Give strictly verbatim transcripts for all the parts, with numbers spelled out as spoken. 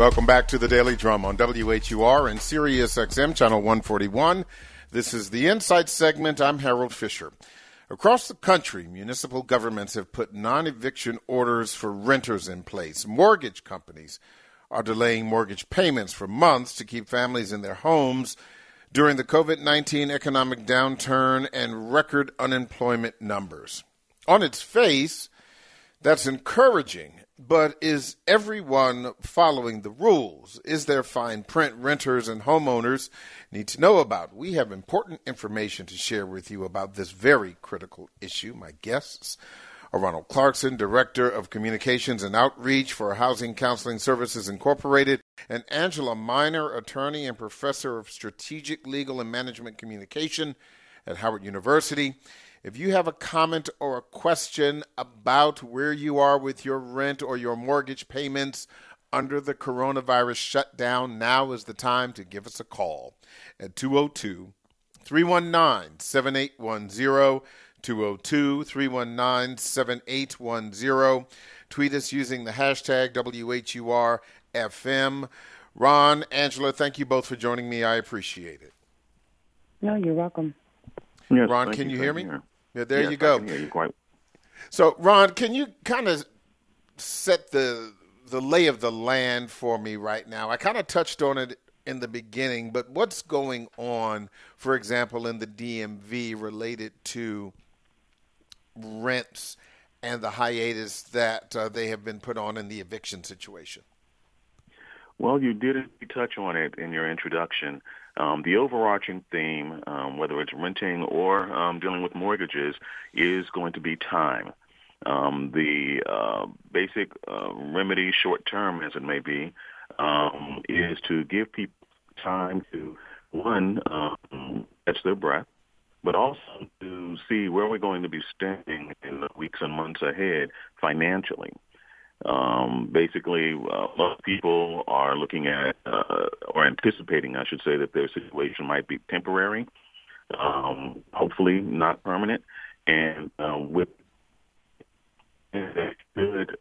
Welcome back to the Daily Drum on W H U R and Sirius X M Channel one forty-one. This is the Insight segment. I'm Harold Fisher. Across the country, municipal governments have put non-eviction orders for renters in place. Mortgage companies are delaying mortgage payments for months to keep families in their homes during the COVID nineteen economic downturn and record unemployment numbers. On its face, that's encouraging, but is everyone following the rules? Is there fine print renters and homeowners need to know about? We have important information to share with you about this very critical issue. My guests are Ronald Clarkson, Director of Communications and Outreach for Housing Counseling Services Incorporated, and Angela Miner, attorney and professor of Strategic Legal and Management Communication at Howard University. If you have a comment or a question about where you are with your rent or your mortgage payments under the coronavirus shutdown, now is the time to give us a call at two oh two, three one nine, seven eight one zero, two oh two, three one nine, seven eight one zero. Tweet us using the hashtag W H U R F M. Ron, Angela, thank you both for joining me. I appreciate it. No, you're welcome. Yes, Ron, can you, you hear me? Here. Yeah, there yes, you go. I can hear you quite. So, Ron, can you kind of set the the lay of the land for me right now? I kind of touched on it in the beginning, but what's going on, for example, in the D M V related to rents and the hiatus that uh, they have been put on in the eviction situation? Well, you did touch on it in your introduction. Um, the overarching theme, um, whether it's renting or um, dealing with mortgages, is going to be time. Um, the uh, basic uh, remedy, short-term as it may be, um, is to give people time to, one, um, catch their breath, but also to see where we're going to be standing in the weeks and months ahead financially. Um, basically, uh, most people are looking at, uh, or anticipating, I should say, that their situation might be temporary, um, hopefully not permanent, and uh, with good.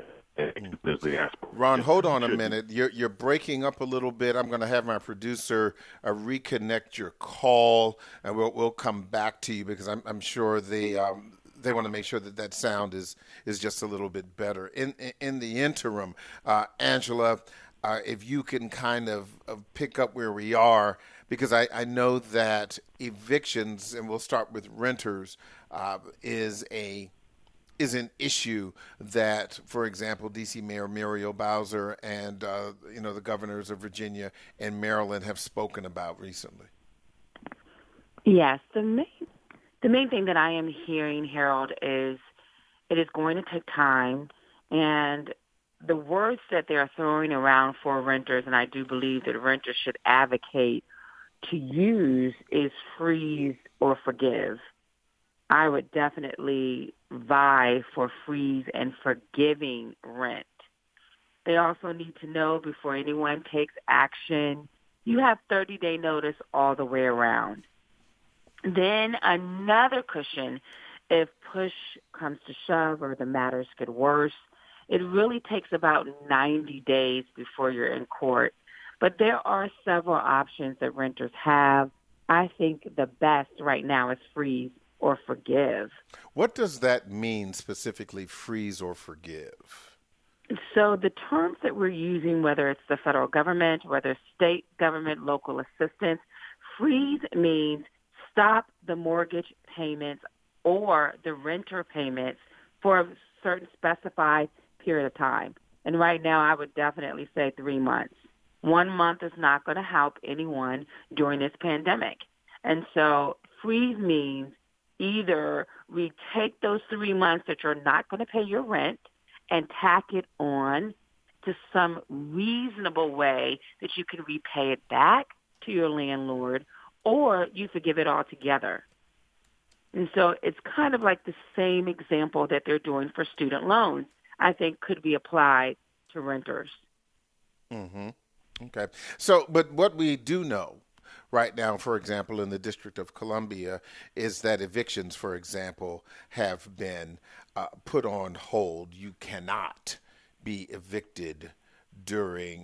Uh, Ron, hold on a minute. You're you're breaking up a little bit. I'm going to have my producer uh, reconnect your call, and we'll we'll come back to you because I'm I'm sure the. Um, They want to make sure that that sound is is just a little bit better. In in, in the interim, uh, Angela, uh, if you can kind of, of pick up where we are, because I, I know that evictions, and we'll start with renters, uh, is a is an issue that, for example, D C Mayor Muriel Bowser and uh, you know the governors of Virginia and Maryland have spoken about recently. Yes, the main The main thing that I am hearing, Harold, is it is going to take time, and the words that they're throwing around for renters, and I do believe that renters should advocate to use, is freeze or forgive. I would definitely vie for freeze and forgiving rent. They also need to know before anyone takes action, you have thirty-day notice all the way around. Then another cushion, if push comes to shove or the matters get worse, it really takes about ninety days before you're in court. But there are several options that renters have. I think the best right now is freeze or forgive. What does that mean specifically, freeze or forgive? So the terms that we're using, whether it's the federal government, whether state government, local assistance, freeze means stop the mortgage payments or the renter payments for a certain specified period of time. And right now, I would definitely say three months. One month is not going to help anyone during this pandemic. And so freeze means either we take those three months that you're not going to pay your rent and tack it on to some reasonable way that you can repay it back to your landlord, or you forgive it altogether. And so it's kind of like the same example that they're doing for student loans, I think could be applied to renters. Mm-hmm. Okay. So, but what we do know right now, for example, in the District of Columbia, is that evictions, for example, have been uh, put on hold. You cannot be evicted during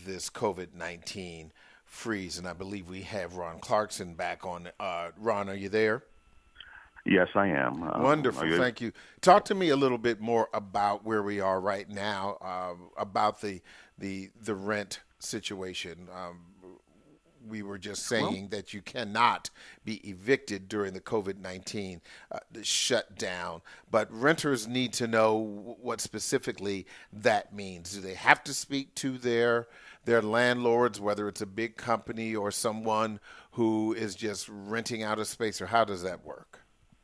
this COVID nineteen freeze. And I believe we have Ron Clarkson back on. Uh, Ron, are you there? Yes, I am. Um, Wonderful. you... Thank you. Talk to me a little bit more about where we are right now, uh, about the the the rent situation. Um, we were just saying well, that you cannot be evicted during the COVID nineteen uh, shutdown, but renters need to know what specifically that means. Do they have to speak to their their landlords, whether it's a big company or someone who is just renting out a space, or how does that work?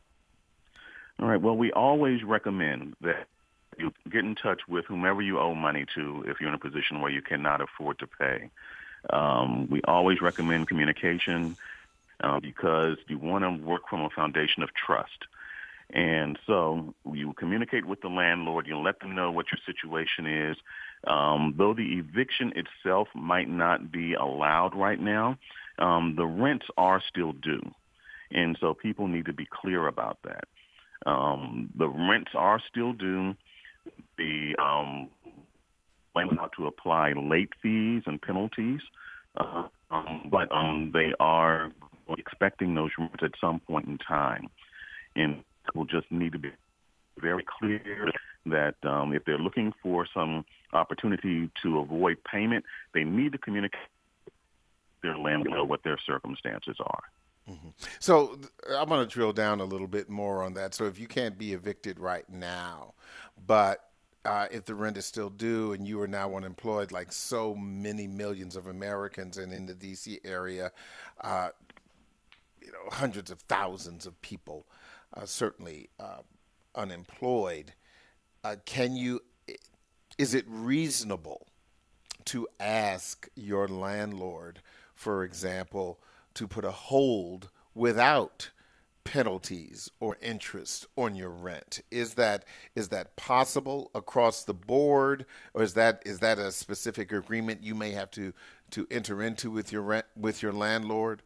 All right. Well, we always recommend that you get in touch with whomever you owe money to if you're in a position where you cannot afford to pay. Um, we always recommend communication uh, because you want to work from a foundation of trust. And so you communicate with the landlord. You let them know what your situation is. Um, though the eviction itself might not be allowed right now, um, the rents are still due. And so people need to be clear about that. Um, the rents are still due. The um, plan not to apply late fees and penalties, uh, um, but um, they are expecting those rents at some point in time. And we'll just need to be very clear that um, if they're looking for some opportunity to avoid payment, they need to communicate with their landlord what their circumstances are. Mm-hmm. So I'm going to drill down a little bit more on that. So if you can't be evicted right now, but uh, if the rent is still due and you are now unemployed, like so many millions of Americans, and in the D C area, uh, you know, hundreds of thousands of people uh, certainly uh, unemployed, uh, can you? Is it reasonable to ask your landlord, for example, to put a hold without penalties or interest on your rent? Is that is that possible across the board, or is that is that a specific agreement you may have to, to enter into with your rent with your landlord?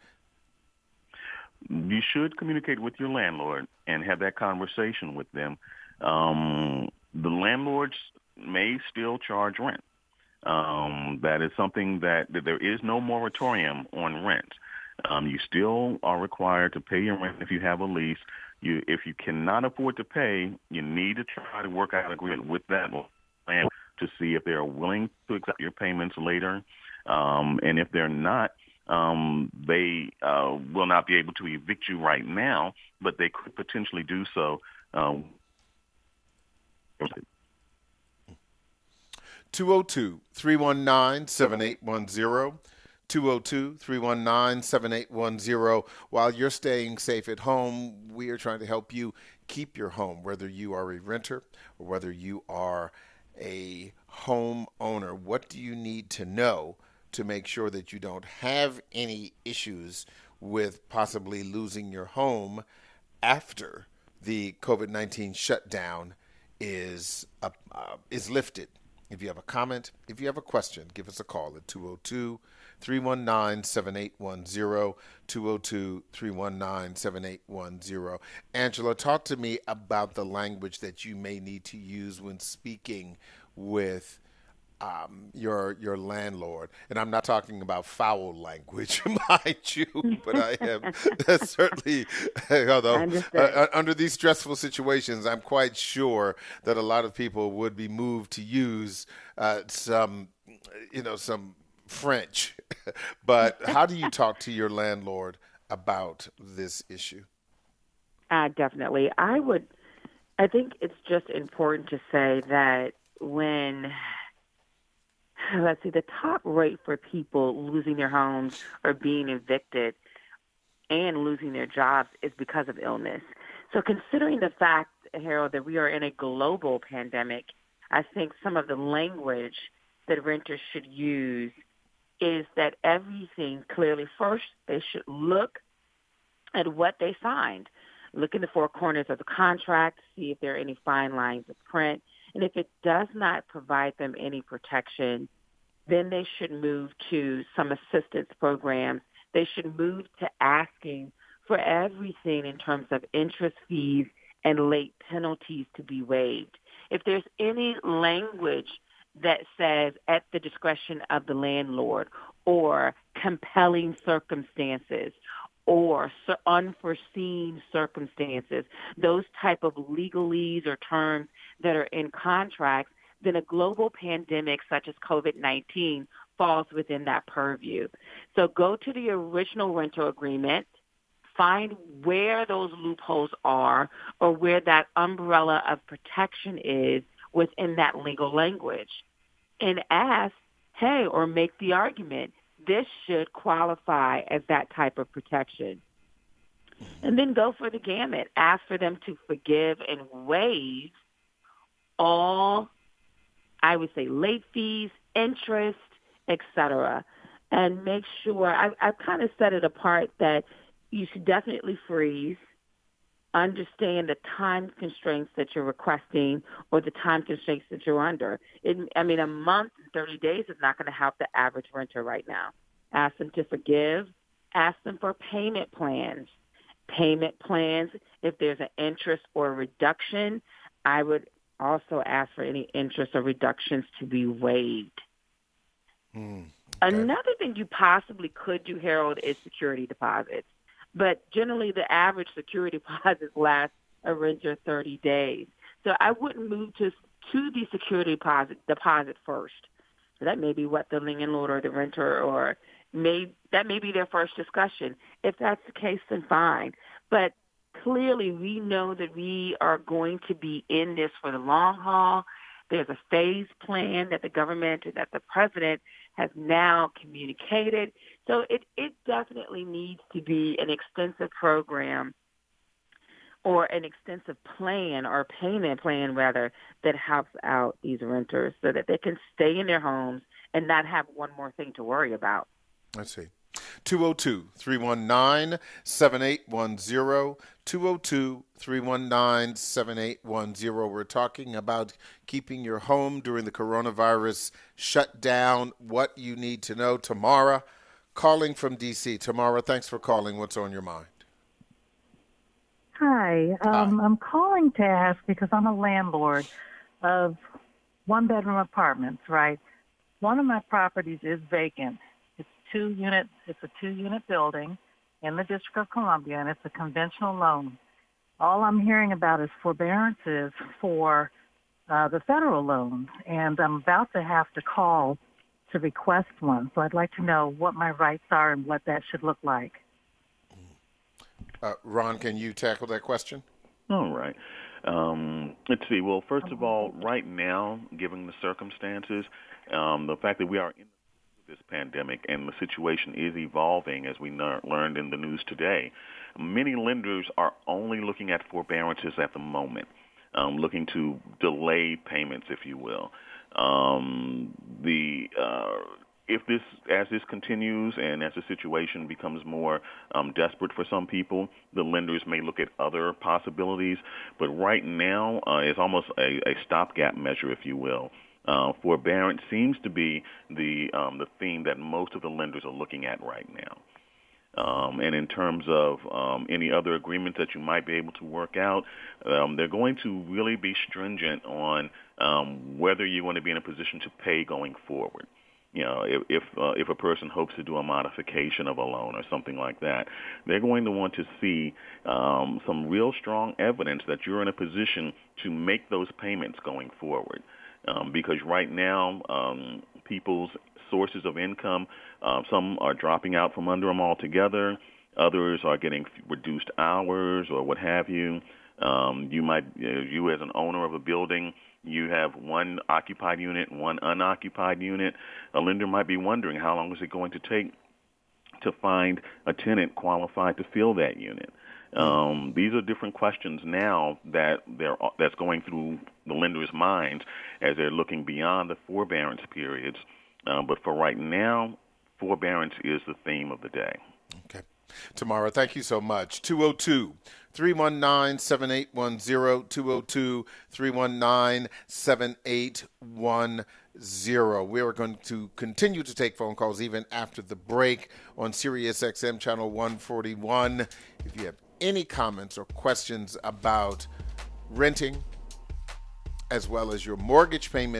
You should communicate with your landlord and have that conversation with them. Um, the landlords may still charge rent. Um, that is something that, that there is no moratorium on rent. Um, you still are required to pay your rent if you have a lease. You, if you cannot afford to pay, you need to try to work out an agreement with that landlord to see if they are willing to accept your payments later. Um, and if they're not, um, they uh, will not be able to evict you right now, but they could potentially do so. Um, two oh two, three one nine, seven eight one zero. two oh two, three one nine, seven eight one zero. While you're staying safe at home, we are trying to help you keep your home, whether you are a renter or whether you are a home owner. What do you need to know to make sure that you don't have any issues with possibly losing your home after the COVID nineteen shutdown is uh, uh, is lifted? If you have a comment, if you have a question, give us a call at two oh two, three one nine, seven eight one zero, two oh two, three one nine, seven eight one zero. Angela, talk to me about the language that you may need to use when speaking with um, your your landlord. And I'm not talking about foul language, mind you, but I am certainly, although uh, under these stressful situations, I'm quite sure that a lot of people would be moved to use uh, some, you know, some French. But how do you talk to your landlord about this issue? Uh, definitely. I would, I think it's just important to say that when, let's see, the top rate for people losing their homes or being evicted and losing their jobs is because of illness. So considering the fact, Harold, that we are in a global pandemic, I think some of the language that renters should use is that everything clearly, first, they should look at what they signed. Look in the four corners of the contract, see if there are any fine lines of print. And if it does not provide them any protection, then they should move to some assistance programs. They should move to asking for everything in terms of interest fees and late penalties to be waived. If there's any language that says at the discretion of the landlord, or compelling circumstances, or unforeseen circumstances, those type of legalese or terms that are in contracts, then a global pandemic such as COVID nineteen falls within that purview. So go to the original rental agreement, find where those loopholes are or where that umbrella of protection is within that legal language, and ask, hey, or make the argument, this should qualify as that type of protection. And then go for the gamut. Ask for them to forgive and waive all, I would say, late fees, interest, et cetera. And make sure, I, I've kind of set it apart that you should definitely freeze, understand the time constraints that you're requesting or the time constraints that you're under. It, I mean, a month and thirty days is not going to help the average renter right now. Ask them to forgive. Ask them for payment plans. Payment plans, if there's an interest or a reduction, I would also ask for any interest or reductions to be waived. Mm, okay. Another thing you possibly could do, Harold, is security deposits. But generally, the average security deposits last a renter thirty days. So I wouldn't move to to the security deposit deposit first. So that may be what the landlord or the renter or may that may be their first discussion. If that's the case, then fine. But clearly, we know that we are going to be in this for the long haul. There's a phased plan that the government or that the president has now communicated. So it, it definitely needs to be an extensive program or an extensive plan or payment plan, rather, that helps out these renters so that they can stay in their homes and not have one more thing to worry about. I see. two oh two, three one nine, seven eight one zero, two oh two, three one nine, seven eight one zero. We're talking about keeping your home during the coronavirus shutdown, what you need to know. Tamara, calling from D C. Tamara, thanks for calling. What's on your mind? Hi. Um, Hi. I'm calling to ask because I'm a landlord of one-bedroom apartments, right? One of my properties is vacant. It's two unit. It's a two-unit building in the District of Columbia, and it's a conventional loan. All I'm hearing about is forbearances for uh, the federal loan, and I'm about to have to call to request one. So I'd like to know what my rights are and what that should look like. Uh, Ron, can you tackle that question? All right. Um, let's see. Well, first of all, right now, given the circumstances, um, the fact that we are in this pandemic and the situation is evolving, as we ner- learned in the news today, many lenders are only looking at forbearances at the moment, um, looking to delay payments, if you will. Um, the uh, if this as this continues and as the situation becomes more um, desperate for some people, the lenders may look at other possibilities. But right now, uh, it's almost a, a stopgap measure, if you will. Uh, forbearance seems to be the um, the theme that most of the lenders are looking at right now. Um, and in terms of um, any other agreements that you might be able to work out, um, they're going to really be stringent on um, whether you're going to be in a position to pay going forward. You know, if if, uh, if a person hopes to do a modification of a loan or something like that, they're going to want to see um, some real strong evidence that you're in a position to make those payments going forward. Um, because right now, um, people's sources of income, uh, some are dropping out from under them altogether. Others are getting reduced hours or what have you. Um, you might, you, know, you as an owner of a building, you have one occupied unit, one unoccupied unit. A lender might be wondering how long is it going to take to find a tenant qualified to fill that unit. Um, these are different questions now that they're, that's going through the lender's minds as they're looking beyond the forbearance periods. Uh, but for right now, forbearance is the theme of the day. Okay. Tamara, thank you so much. two oh two, three one nine, seven eight one zero, two oh two, three one nine, seven eight one zero. We are going to continue to take phone calls even after the break on Sirius X M channel one forty-one. If you have any comments or questions about renting as well as your mortgage payments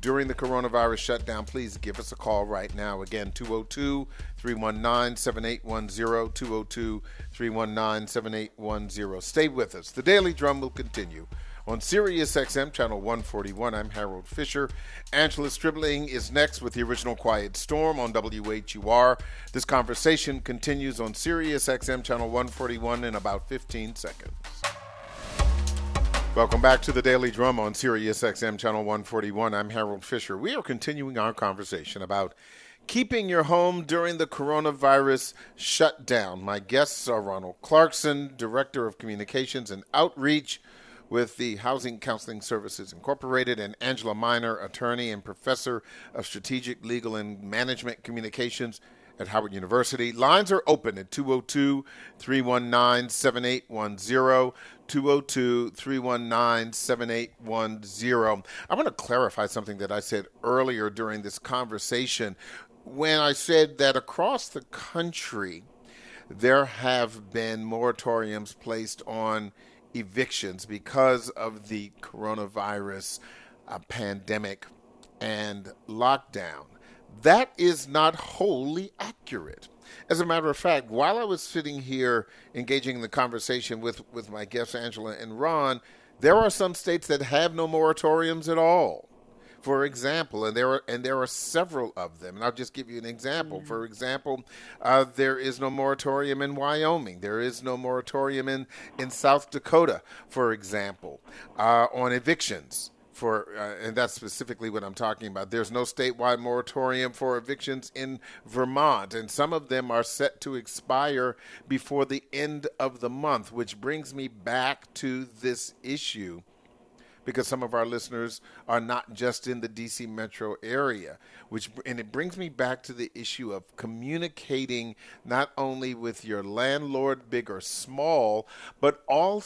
during the coronavirus shutdown, please give us a call right now. Again, two oh two, three one nine, seven eight one zero, two oh two, three one nine, seven eight one zero. Stay with us. The Daily Drum will continue on Sirius X M, Channel one forty-one. I'm Harold Fisher. Angela Stribling is next with the original Quiet Storm on W H U R. This conversation continues on Sirius X M, Channel one forty-one in about fifteen seconds. Welcome back to the Daily Drum on Sirius X M, Channel one forty-one. I'm Harold Fisher. We are continuing our conversation about keeping your home during the coronavirus shutdown. My guests are Ronald Clarkson, Director of Communications and Outreach with the Housing Counseling Services Incorporated, and Angela Miner, attorney and professor of strategic, legal, and management communications at Howard University. Lines are open at two oh two, three one nine, seven eight one zero, two oh two, three one nine, seven eight one zero. I want to clarify something that I said earlier during this conversation when I said that across the country there have been moratoriums placed on evictions because of the coronavirus uh, pandemic and lockdown. That is not wholly accurate. As a matter of fact, while I was sitting here engaging in the conversation with, with my guests, Angela and Ron, there are some states that have no moratoriums at all. For example, and there are and there are several of them, and I'll just give you an example. Mm-hmm. For example, uh, there is no moratorium in Wyoming. There is no moratorium in, in South Dakota, for example, uh, on evictions. For uh, and that's specifically what I'm talking about. There's no statewide moratorium for evictions in Vermont, and some of them are set to expire before the end of the month, which brings me back to this issue, because some of our listeners are not just in the D C metro area, which and it brings me back to the issue of communicating not only with your landlord, big or small, but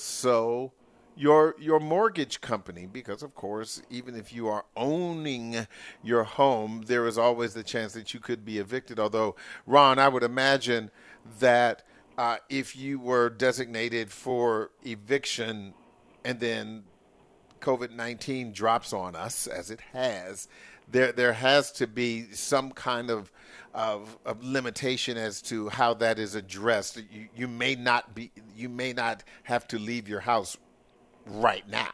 also your your mortgage company, because of course, even if you are owning your home, there is always the chance that you could be evicted. Although, Ron, I would imagine that uh, if you were designated for eviction and then COVID nineteen drops on us, as it has, there there has to be some kind of, of of limitation as to how that is addressed. You you may not be you may not have to leave your house right now.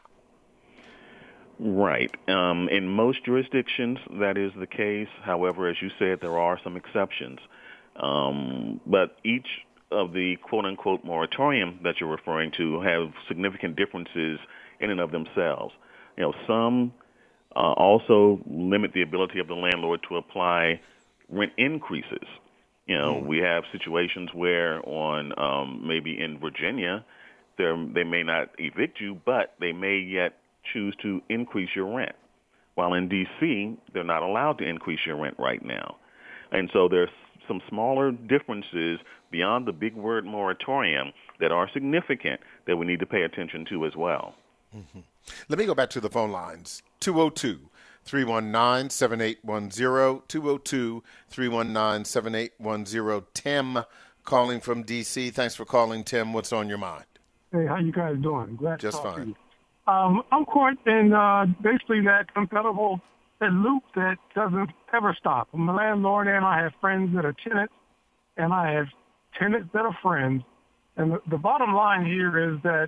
Right. Um, in most jurisdictions, that is the case. However, as you said, there are some exceptions. Um, but each of the quote-unquote moratorium that you're referring to have significant differences in and of themselves. You know, some uh, also limit the ability of the landlord to apply rent increases. You know, mm. we have situations where on um, maybe in Virginia, they may not evict you, but they may yet choose to increase your rent. While in D C, they're not allowed to increase your rent right now. And so there's some smaller differences beyond the big word moratorium that are significant that we need to pay attention to as well. Mm-hmm. Let me go back to the phone lines. two oh two, three one nine, seven eight one zero, two oh two, three one nine, seven eight one zero. Tim calling from D C. Thanks for calling, Tim. What's on your mind? Hey, how you guys doing? Glad Just to talk fine. to you. Um, I'm caught in uh, basically that compatible that loop that doesn't ever stop. I'm a landlord, and I have friends that are tenants, and I have tenants that are friends. And the, the bottom line here is that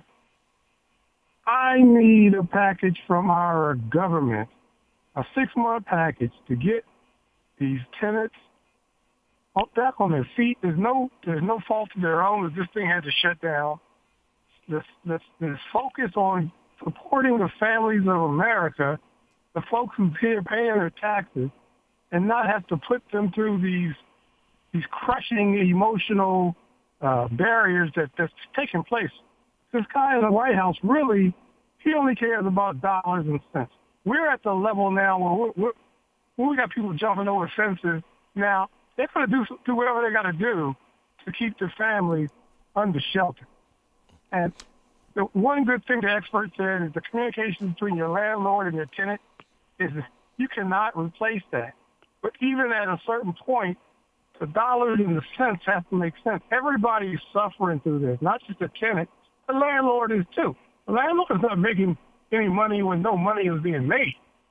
I need a package from our government, a six-month package to get these tenants back on their feet. There's no there's no fault of their own that this thing had to shut down. This, this, this focus on supporting the families of America, the folks who pay paying their taxes, and not have to put them through these these crushing emotional uh, barriers that, that's taking place. This guy in the White House, really, he only cares about dollars and cents. We're at the level now where we're, we're, we got people jumping over fences. Now, they're going to do, do whatever they got to do to keep their families under shelter. And the one good thing the expert said is the communication between your landlord and your tenant is you cannot replace that. But even at a certain point, the dollars and the cents have to make sense. Everybody is suffering through this, not just the tenant. The landlord is too. The landlord is not making any money when no money is being made.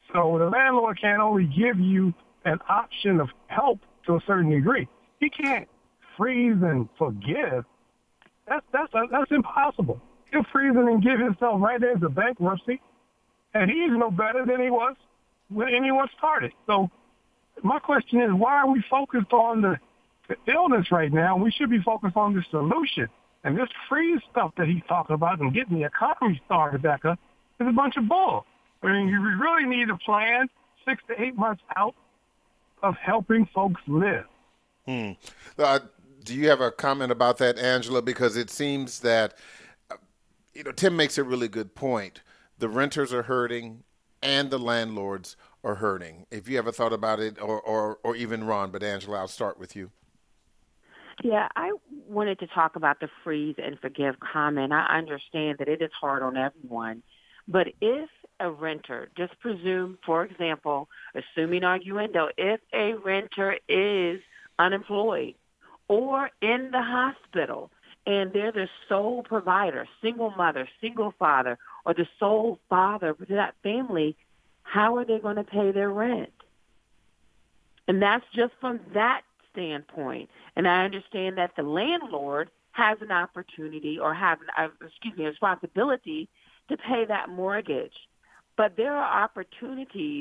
So the landlord can only give you an option of help to a certain degree. He can't freeze and forgive. That's that's that's impossible. He'll freeze and give himself right into bankruptcy, and he's no better than he was when anyone started. So my question is, why are we focused on the, the illness right now? We should be focused on the solution. And this freeze stuff that he's talking about and getting the economy started back up is a bunch of bull. I mean, you really need a plan six to eight months out of helping folks live. Hmm. Uh, do you have a comment about that, Angela? Because it seems that, uh, you know, Tim makes a really good point. The renters are hurting and the landlords are hurting. If you ever thought about it, or, or, or even Ron, but Angela, I'll start with you. Yeah, I wanted to talk about the freeze and forgive comment. I understand that it is hard on everyone. But if a renter, just presume, for example, assuming arguendo, if a renter is unemployed or in the hospital and they're the sole provider, single mother, single father, or the sole father to that family, how are they going to pay their rent? And that's just from that standpoint. And I understand that the landlord has an opportunity or have, an, uh, excuse me, a responsibility to pay that mortgage. But there are opportunities.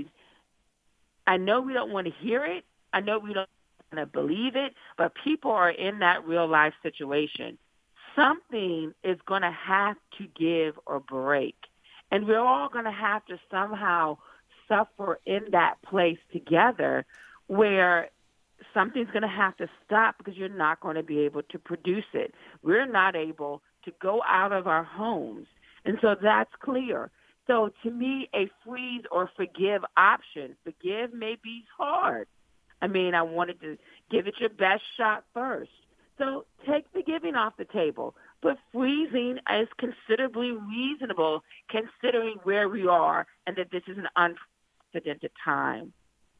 I know we don't want to hear it. I know we don't want to believe it, but people are in that real life situation. Something is going to have to give or break. And we're all going to have to somehow suffer in that place together where something's going to have to stop because you're not going to be able to produce it. We're not able to go out of our homes. And so that's clear. So to me, a freeze or forgive option, forgive may be hard. I mean, I wanted to give it your best shot first. So take forgiving off the table. But freezing is considerably reasonable considering where we are and that this is an unprecedented time.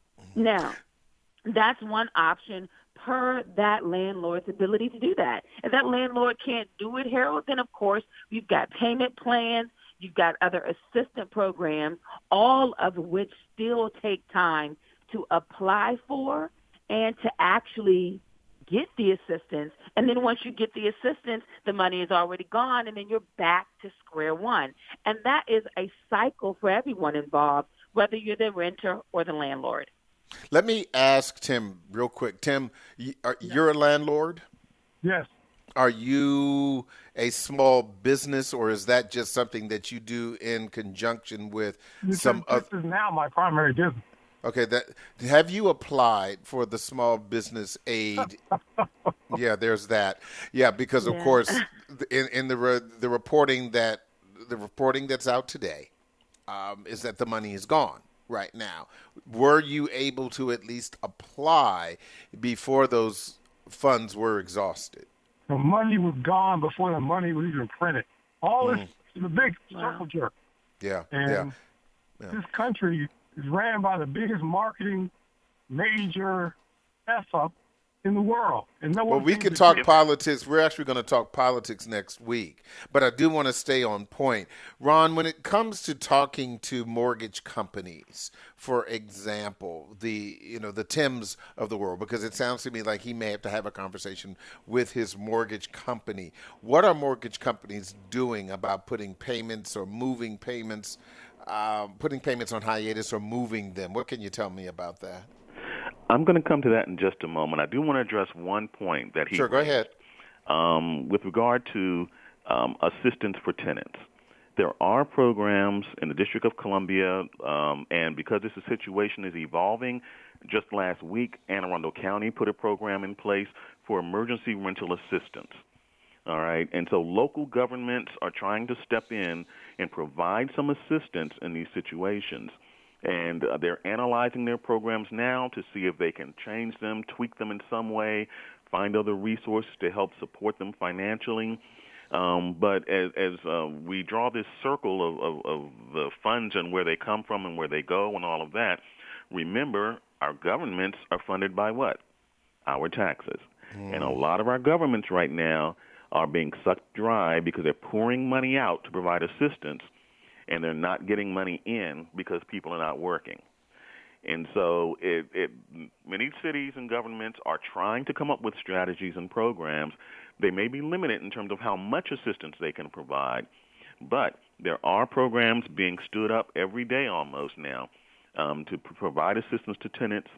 Now, that's one option per that landlord's ability to do that. If that landlord can't do it, Harold, then of course we've got payment plans, you've got other assistance programs, all of which still take time to apply for and to actually get the assistance. And then once you get the assistance, the money is already gone, and then you're back to square one. And that is a cycle for everyone involved, whether you're the renter or the landlord. Let me ask Tim real quick. Tim, you're a landlord? Yes. Are you a small business, or is that just something that you do in conjunction with this some is, other? This is now my primary business. Okay, that have you applied for the small business aid? Yeah, there's that. Yeah, because of Yeah. course, in, in the re, the reporting that the reporting that's out today um, is that the money is gone right now. Were you able to at least apply before those funds were exhausted? The money was gone before the money was even printed. All this Mm. is a big Wow. circle jerk. Yeah, And yeah. Yeah. this country is ran by the biggest marketing major F-up in the world. And no Well, one we seems can to talk get it. politics. We're actually going to talk politics next week, but I do want to stay on point. Ron, when it comes to talking to mortgage companies, for example, the you know the Tims of the world, because it sounds to me like he may have to have a conversation with his mortgage company. What are mortgage companies doing about putting payments or moving payments, uh, putting payments on hiatus or moving them? What can you tell me about that? I'm going to come to that in just a moment. I do want to address one point that he Sure, go raised, ahead. um, with regard to um, assistance for tenants. There are programs in the District of Columbia, um, and because this situation is evolving, just last week, Anne Arundel County put a program in place for emergency rental assistance. All right, and so local governments are trying to step in and provide some assistance in these situations. And uh, they're analyzing their programs now to see if they can change them, tweak them in some way, find other resources to help support them financially. Um, but as, as uh, we draw this circle of, of, of the funds and where they come from and where they go and all of that, remember our governments are funded by what? Our taxes. Mm. And a lot of our governments right now are being sucked dry because they're pouring money out to provide assistance. and they're not getting money in because people are not working. And so it, it, many cities and governments are trying to come up with strategies and programs. They may be limited in terms of how much assistance they can provide, but there are programs being stood up every day almost now um, to p- provide assistance to tenants.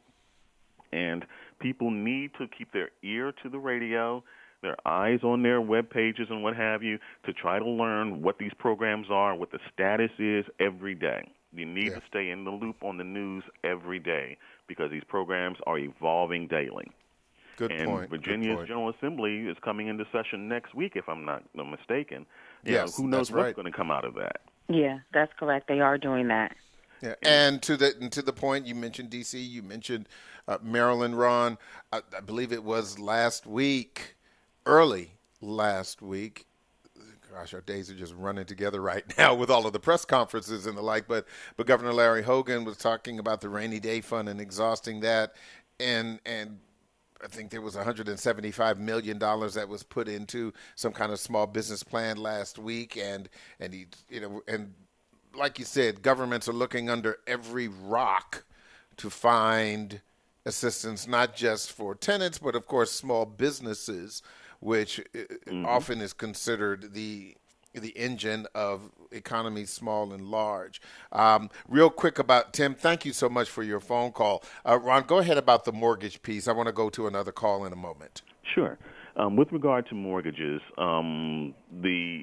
And people need to keep their ear to the radio, their eyes on their web pages and what have you, to try to learn what these programs are, what the status is every day. You need yeah. to stay in the loop on the news every day because these programs are evolving daily. Good and point. Virginia's Good point. General Assembly is coming into session next week, if I'm not mistaken. You yes, know, who knows that's what's right. going to come out of that? Yeah, that's correct. They are doing that. Yeah, and to the and to the point, you mentioned D C, you mentioned uh, Maryland, Ron. I, I believe it was last week, early last week. Gosh, our days are just running together right now with all of the press conferences and the like. But but Governor Larry Hogan was talking about the rainy day fund and exhausting that, and and I think there was one hundred seventy-five million dollars that was put into some kind of small business plan last week, and and he you know and. Like you said, governments are looking under every rock to find assistance, not just for tenants, but of course small businesses, which mm-hmm. often is considered the the engine of economies, small and large. Um, real quick about Tim, thank you so much for your phone call. Uh, Ron, go ahead about the mortgage piece. I want to go to another call in a moment. Sure. Um, with regard to mortgages, um, the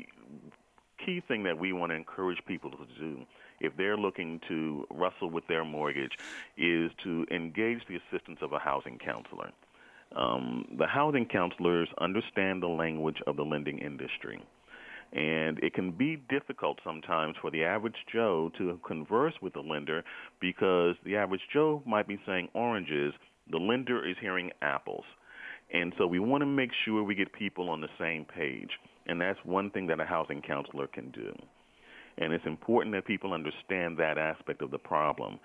key thing that we want to encourage people to do if they're looking to wrestle with their mortgage is to engage the assistance of a housing counselor. Um, the housing counselors understand the language of the lending industry, and it can be difficult sometimes for the average Joe to converse with the lender because the average Joe might be saying oranges, the lender is hearing apples. And so we want to make sure we get people on the same page. And that's one thing that a housing counselor can do. And it's important that people understand that aspect of the problem.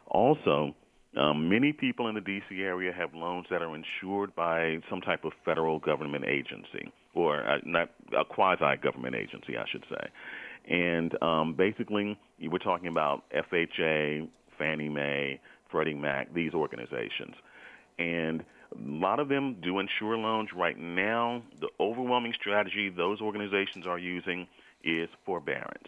Also, um, many people in the D C area have loans that are insured by some type of federal government agency, or uh, not a quasi-government agency, I should say. And um, basically, you were talking about F H A, Fannie Mae, Freddie Mac, these organizations. And a lot of them do insure loans. Right now, the overwhelming strategy those organizations are using is forbearance.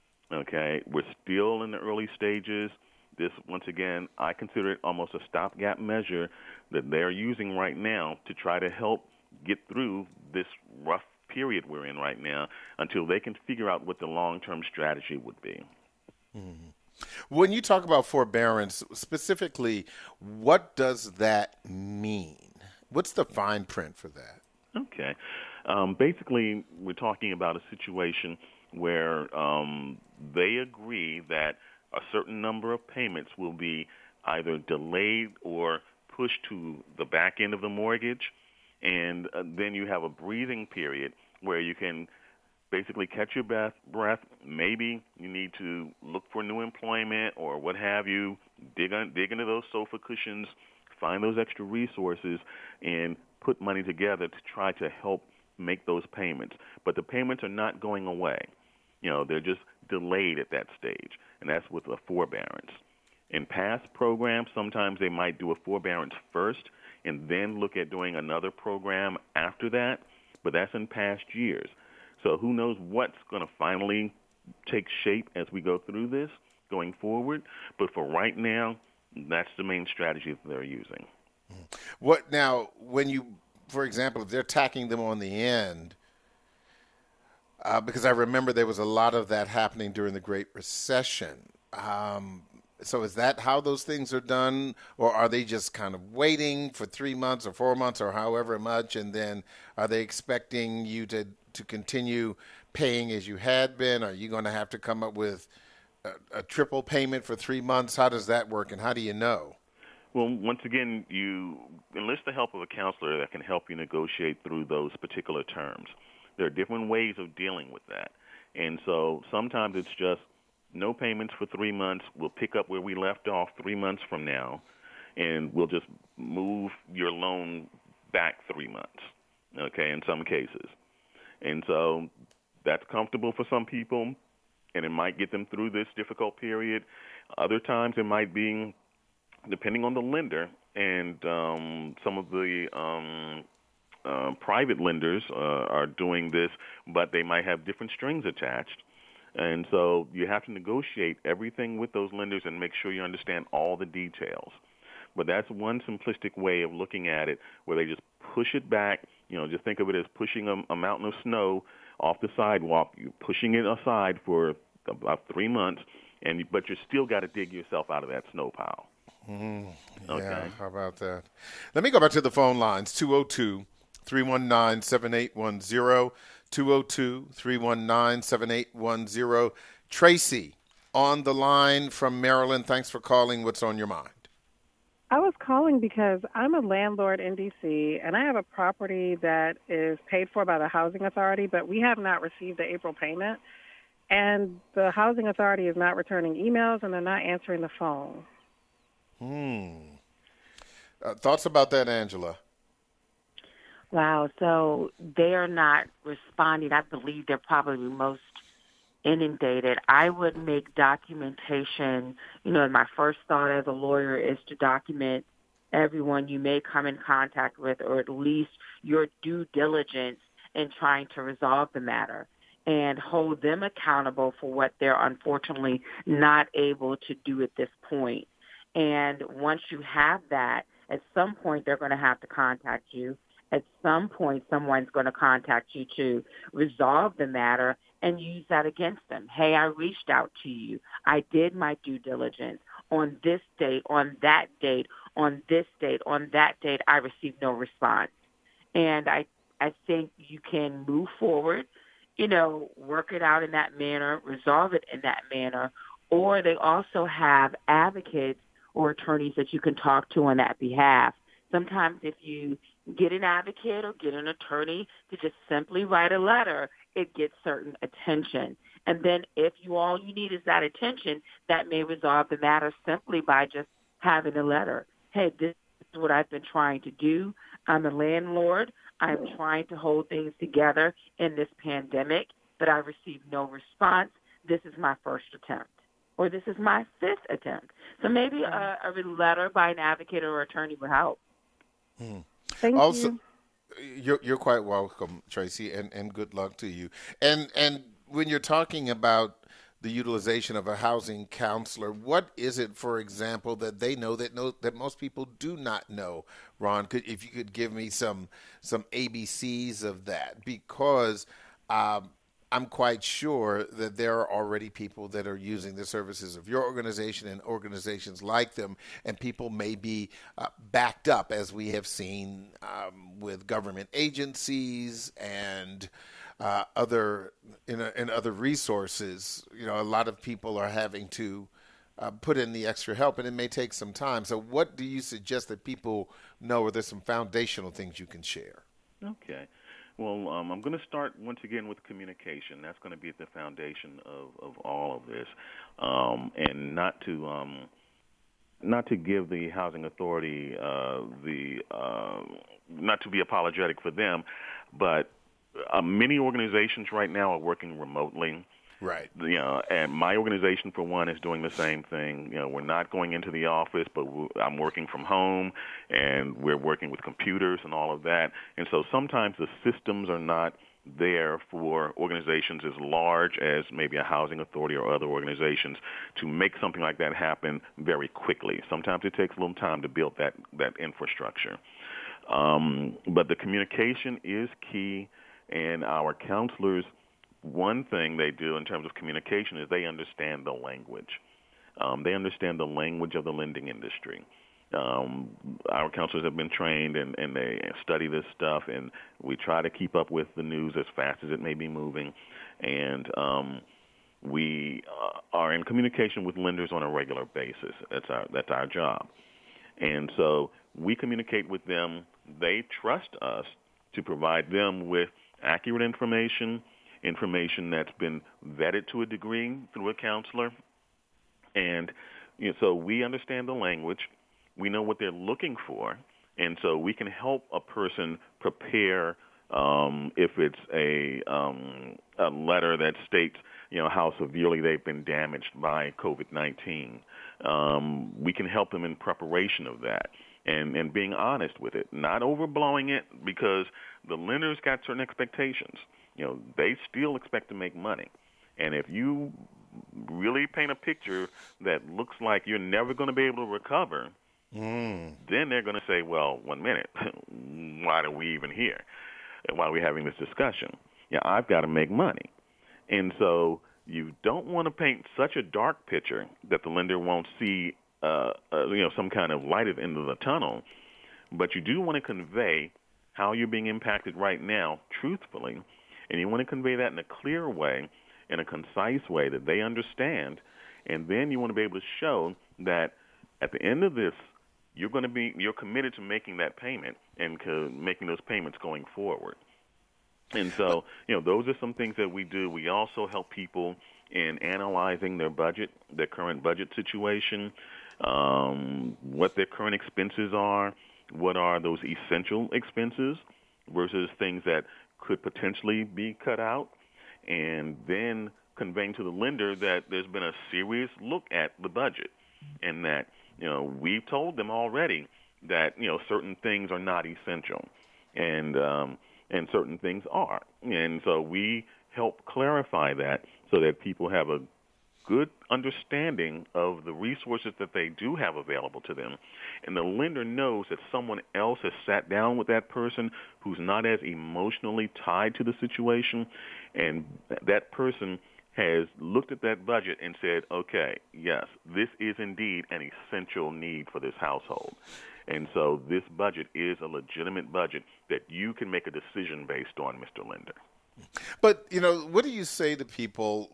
Okay, we're still in the early stages. This, once again, I consider it almost a stopgap measure that they're using right now to try to help get through this rough period we're in right now until they can figure out what the long-term strategy would be. Mm-hmm. When you talk about forbearance, specifically, what does that mean? What's the fine print for that? Okay. Um, basically, we're talking about a situation where um, they agree that a certain number of payments will be either delayed or pushed to the back end of the mortgage, and uh, then you have a breathing period where you can basically catch your breath, breath. Maybe you need to look for new employment or what have you, dig, on, dig into those sofa cushions, find those extra resources, and put money together to try to help make those payments. But the payments are not going away. You know, they're just delayed at that stage, and that's with a forbearance. In past programs, sometimes they might do a forbearance first and then look at doing another program after that, but that's in past years. So who knows what's going to finally take shape as we go through this going forward. But for right now, that's the main strategy that they're using. What now, when you, for example, if they're tacking them on the end, uh, because I remember there was a lot of that happening during the Great Recession. Um, so is that how those things are done, or are they just kind of waiting for three months or four months or however much, and then are they expecting you to to continue paying as you had been? Are you going to have to come up with a, a triple payment for three months? How does that work, and how do you know? Well, once again, you enlist the help of a counselor that can help you negotiate through those particular terms. There are different ways of dealing with that. And so sometimes it's just no payments for three months. We'll pick up where we left off three months from now, and we'll just move your loan back three months, okay, in some cases. And so that's comfortable for some people. and it might get them through this difficult period. Other times it might be, depending on the lender, and um, some of the um, uh, private lenders uh, are doing this, but they might have different strings attached. And so you have to negotiate everything with those lenders and make sure you understand all the details. But that's one simplistic way of looking at it, where they just push it back. You know, just think of it as pushing a, a mountain of snow off the sidewalk. You're pushing it aside for about three months, and but you still got to dig yourself out of that snow pile. Mm, yeah, okay. How about that? Let me go back to the phone lines, two oh two, three one nine, seven eight one zero, two oh two, three one nine, seven eight one zero. Tracy, on the line from Maryland. Thanks for calling. What's on your mind? I was calling because I'm a landlord in D C, and I have a property that is paid for by the Housing Authority, but we have not received the April payment. And the Housing Authority is not returning emails, and they're not answering the phone. Hmm. Uh, thoughts about that, Angela? Wow, so they are not responding. I believe they're probably most inundated. I would make documentation, you know, my first thought as a lawyer is to document everyone you may come in contact with, or at least your due diligence in trying to resolve the matter, and hold them accountable for what they're unfortunately not able to do at this point. And once you have that, at some point they're going to have to contact you. At some point, someone's going to contact you to resolve the matter and use that against them. Hey, I reached out to you. I did my due diligence. On this date, on that date, on this date, on that date, I received no response. And I, I think you can move forward, you know, work it out in that manner, resolve it in that manner, or they also have advocates or attorneys that you can talk to on that behalf. Sometimes if you get an advocate or get an attorney to just simply write a letter, it gets certain attention. And then if you all you need is that attention, that may resolve the matter simply by just having a letter. Hey, this is what I've been trying to do. I'm a landlord. I'm trying to hold things together in this pandemic, but I received no response. This is my first attempt, or this is my fifth attempt. So maybe a, a letter by an advocate or attorney would help. Hmm. Thank also, you. You're, you're quite welcome, Tracy, and, and good luck to you. And and when you're talking about the utilization of a housing counselor, what is it, for example, that they know that know that most people do not know? Ron, could, if you could give me some some A B Cs of that, because um, I'm quite sure that there are already people that are using the services of your organization and organizations like them, and people may be uh, backed up, as we have seen um, with government agencies and uh, other in, a, in other resources. You know, a lot of people are having to uh, put in the extra help, and it may take some time. So what do you suggest that people know? Are there some foundational things you can share? Okay. Well, um, I'm going to start once again with communication. That's going to be at the foundation of, of all of this, um, and not to um, not to give the housing authority uh, the uh, not to be apologetic for them, but uh, many organizations right now are working remotely. Right. You know, and my organization, for one, is doing the same thing. You know, we're not going into the office, but I'm working from home, and we're working with computers and all of that. And so sometimes the systems are not there for organizations as large as maybe a housing authority or other organizations to make something like that happen very quickly. Sometimes it takes a little time to build that, that infrastructure. Um, but the communication is key, and our counselors, one thing they do in terms of communication is they understand the language. Um, they understand the language of the lending industry. Um, our counselors have been trained, and, and they study this stuff, and we try to keep up with the news as fast as it may be moving. And um, we uh, are in communication with lenders on a regular basis. That's our, that's our job. And so we communicate with them. They trust us to provide them with accurate information, information that's been vetted to a degree through a counselor. And you know, so we understand the language. We know what they're looking for. And so we can help a person prepare Um, if it's a, um, a letter that states, you know, how severely they've been damaged by COVID nineteen, um, we can help them in preparation of that and, and being honest with it, not overblowing it, because the lenders got certain expectations. You know, they still expect to make money. And if you really paint a picture that looks like you're never going to be able to recover, mm. then they're going to say, well, one minute, why are we even here? Why are we having this discussion? Yeah, I've got to make money. And so you don't want to paint such a dark picture that the lender won't see uh, uh, you know, some kind of light at the end of the tunnel, but you do want to convey how you're being impacted right now truthfully, and you want to convey that in a clear way, in a concise way that they understand, and then you want to be able to show that at the end of this, you're going to be you're committed to making that payment and to making those payments going forward. And so, you know, those are some things that we do. We also help people in analyzing their budget, their current budget situation, um, what their current expenses are, what are those essential expenses versus things that could potentially be cut out, and then conveying to the lender that there's been a serious look at the budget and that, you know, we've told them already that, you know, certain things are not essential and um, and certain things are. And so we help clarify that so that people have a good understanding of the resources that they do have available to them. And the lender knows that someone else has sat down with that person who's not as emotionally tied to the situation, and that person has looked at that budget and said, okay, yes, this is indeed an essential need for this household. And so this budget is a legitimate budget that you can make a decision based on, Mister Lender. But, you know, what do you say to people,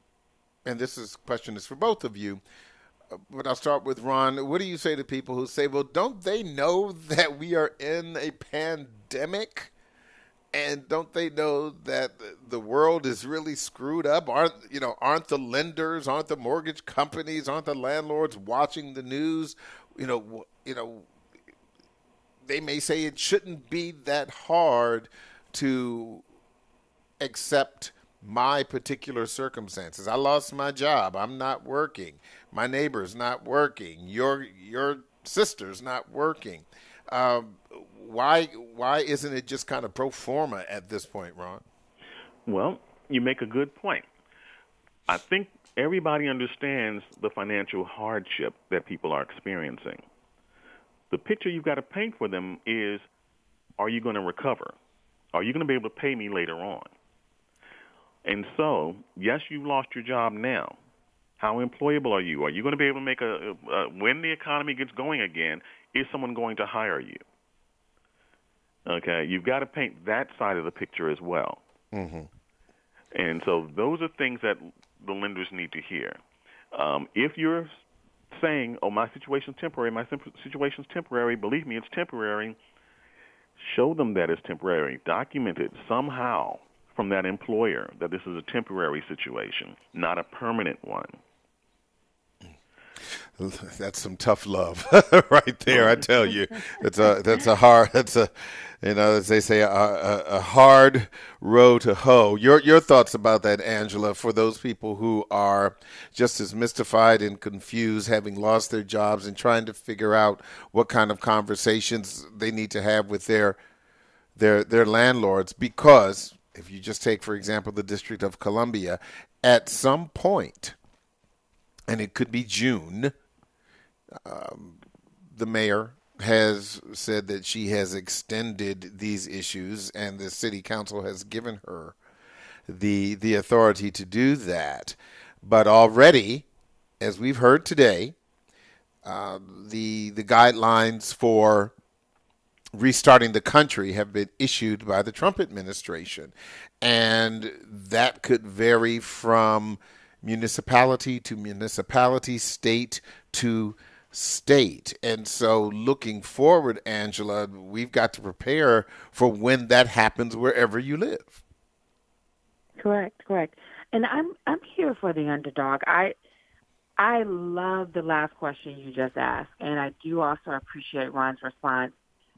and this is, question is for both of you, but I'll start with Ron. What do you say to people who say, well, don't they know that we are in a pandemic? And don't they know that the world is really screwed up? Aren't, you know, aren't the lenders, aren't the mortgage companies, aren't the landlords watching the news? You know, you know, they may say it shouldn't be that hard to accept my particular circumstances. I lost my job. I'm not working. My neighbor's not working. Your your sister's not working. Um, why why isn't it just kind of pro forma at this point, Ron? Well, you make a good point. I think everybody understands the financial hardship that people are experiencing. The picture you've got to paint for them is, are you going to recover? Are you going to be able to pay me later on? And so, yes, you've lost your job now. How employable are you? Are you going to be able to make a, uh, when the economy gets going again, is someone going to hire you? Okay, you've got to paint that side of the picture as well. Mm-hmm. And so those are things that the lenders need to hear. Um, if you're saying, oh, my situation's temporary, my situation's temporary, believe me, it's temporary, show them that it's temporary. Document it somehow from that employer that this is a temporary situation, not a permanent one. That's some tough love right there. I tell you, it's a that's a hard that's a you know as they say a, a, a hard row to hoe. Your your thoughts about that, Angela, for those people who are just as mystified and confused, having lost their jobs and trying to figure out what kind of conversations they need to have with their their their landlords. Because if you just take, for example, the District of Columbia, at some point, and it could be June, um, the mayor has said that she has extended these issues, and the city council has given her the the authority to do that. But already, as we've heard today, uh, the the guidelines for restarting the country have been issued by the Trump administration, and that could vary from municipality to municipality, state to state. And so looking forward, Angela, we've got to prepare for when that happens wherever you live. Correct, correct. And I'm I'm here for the underdog. I I love the last question you just asked, and I do also appreciate Ron's response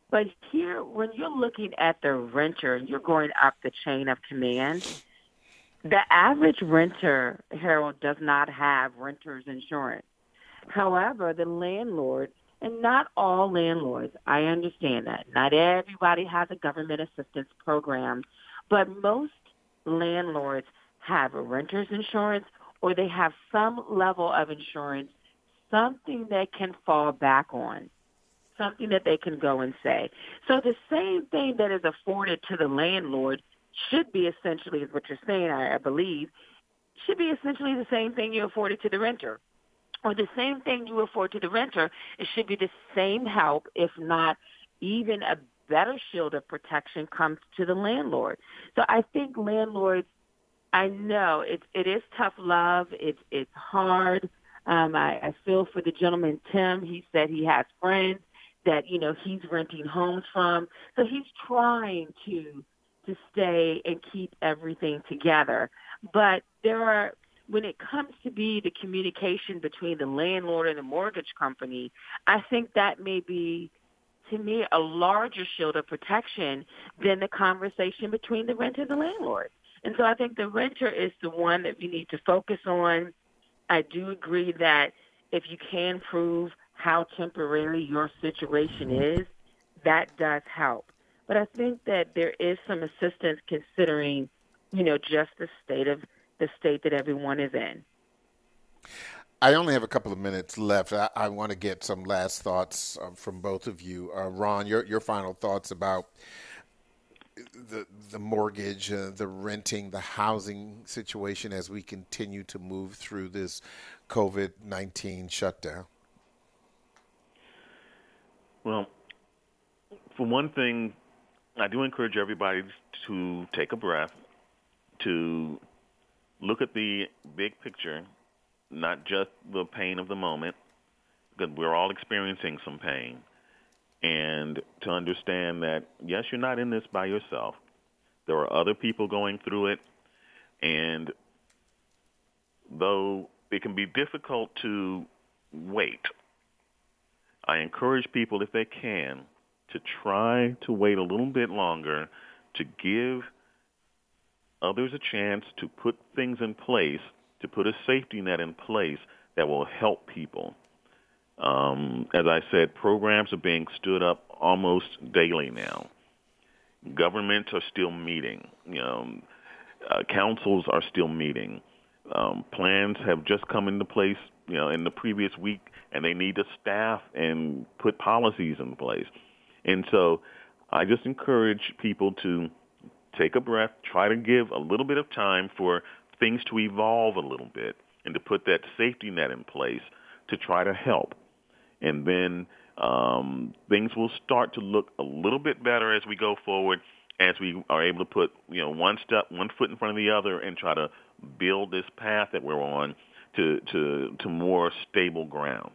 But here, when you're looking at the renter, you're going up the chain of command. The average renter, Harold, does not have renter's insurance. However, the landlord, and not all landlords, I understand that. Not everybody has a government assistance program, but most landlords have a renter's insurance or they have some level of insurance, something they can fall back on, something that they can go and say. So the same thing that is afforded to the landlord should be essentially, is what you're saying, I, I believe, should be essentially the same thing you afforded to the renter. Or the same thing you afford to the renter, it should be the same help, if not even a better shield of protection comes to the landlord. So I think landlords, I know it, it is tough love. It's it's hard. Um, I, I feel for the gentleman, Tim. He said he has friends that, you know, he's renting homes from. So he's trying to to stay and keep everything together. But there are, when it comes to be the communication between the landlord and the mortgage company, I think that may be, to me, a larger shield of protection than the conversation between the renter and the landlord. And so I think the renter is the one that we need to focus on. I do agree that if you can prove how temporary your situation is, that does help. But I think that there is some assistance considering, you know, just the state of the state that everyone is in. I only have a couple of minutes left. I, I want to get some last thoughts uh, from both of you. Uh, Ron, your your final thoughts about the the mortgage, uh, the renting, the housing situation as we continue to move through this COVID nineteen shutdown. Well, for one thing, I do encourage everybody to take a breath, to look at the big picture, not just the pain of the moment, because we're all experiencing some pain, and to understand that, yes, you're not in this by yourself. There are other people going through it, and though it can be difficult to wait, I encourage people, if they can, to try to wait a little bit longer, to give others a chance to put things in place, to put a safety net in place that will help people. Um, as I said, programs are being stood up almost daily now. Governments are still meeting. You know, uh, councils are still meeting. Um, plans have just come into place, you know, in the previous week, and they need to staff and put policies in place. And so I just encourage people to take a breath, try to give a little bit of time for things to evolve a little bit and to put that safety net in place to try to help. And then um, things will start to look a little bit better as we go forward, as we are able to put, you know, one step, one foot in front of the other and try to build this path that we're on to, to, to more stable ground.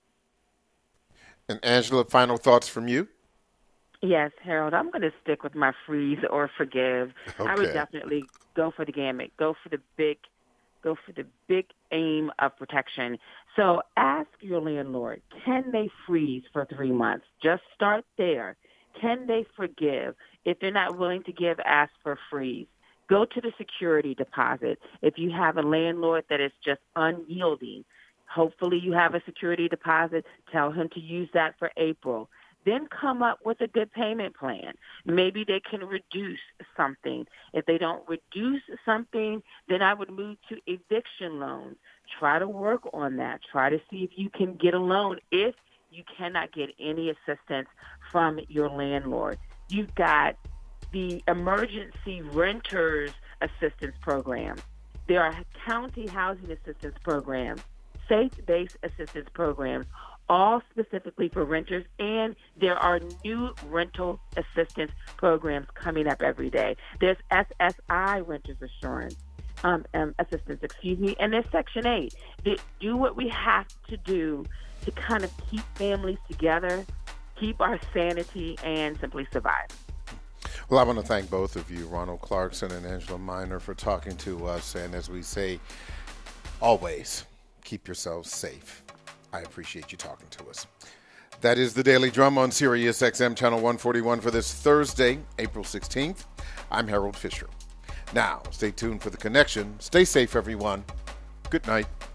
And Angela, final thoughts from you? Yes, Harold, I'm going to stick with my freeze or forgive. Okay. I would definitely go for the gamut, go for the big, go for the big aim of protection. So ask your landlord, can they freeze for three months? Just start there. Can they forgive? If they're not willing to give, ask for freeze. Go to the security deposit. If you have a landlord that is just unyielding, hopefully you have a security deposit. Tell him to use that for April. Then come up with a good payment plan. Maybe they can reduce something. If they don't reduce something, then I would move to eviction loans. Try to work on that. Try to see if you can get a loan if you cannot get any assistance from your landlord. You've got the emergency renters assistance program. There are county housing assistance programs, faith-based assistance programs, all specifically for renters, and there are new rental assistance programs coming up every day. There's S S I renters assurance, um, um, assistance, excuse me, and there's Section eight. They do what we have to do to kind of keep families together, keep our sanity, and simply survive. Well, I want to thank both of you, Ronald Clarkson and Angela Miner, for talking to us. And as we say, always keep yourselves safe. I appreciate you talking to us. That is the Daily Drum on Sirius X M Channel one forty-one for this Thursday, April sixteenth. I'm Harold Fisher. Now, stay tuned for The Connection. Stay safe, everyone. Good night.